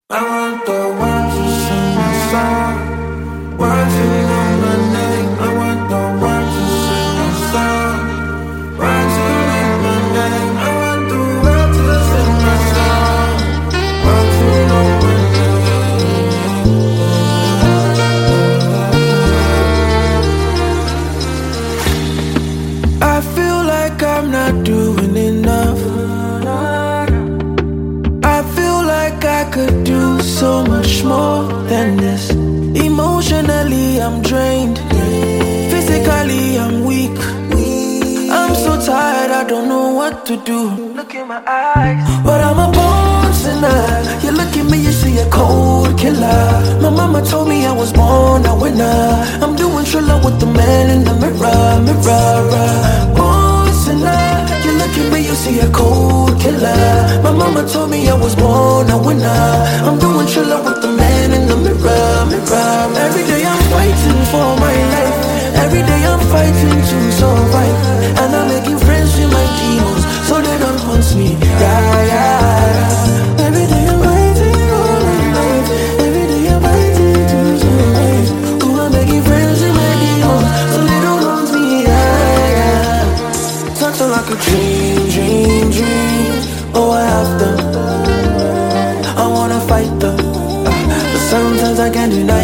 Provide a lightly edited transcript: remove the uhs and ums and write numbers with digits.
I want the world to sing a song. Words you know my name. I want the world to sing a song. Words you know my name. I want the world to sing a song. Words you know my name. I feel like I'm not doing enough. I could do so much more than this. Emotionally, I'm drained. Physically, I'm weak. I'm so tired, I don't know what to do. Look in my eyes, but I'm a born sinner. You look at me, you see a cold killer. My mama told me I was born a winner. I'm doing Triller with the man in the mirror. Born sinner. You look at me, you see a cold killer. My mama told me I was born a winner. I'm doing Triller with the man in the mirror. Every day I'm fighting for my life. Every day I'm fighting to survive. And I'm making friends with my demons, so they don't haunt me. Yeah. Every day I'm fighting for my life. Every day I'm fighting to survive. Oh, I'm making friends with my demons, so they don't haunt me. Yeah. Something like a dream. Oh, I have to. I wanna fight them, but sometimes I can't deny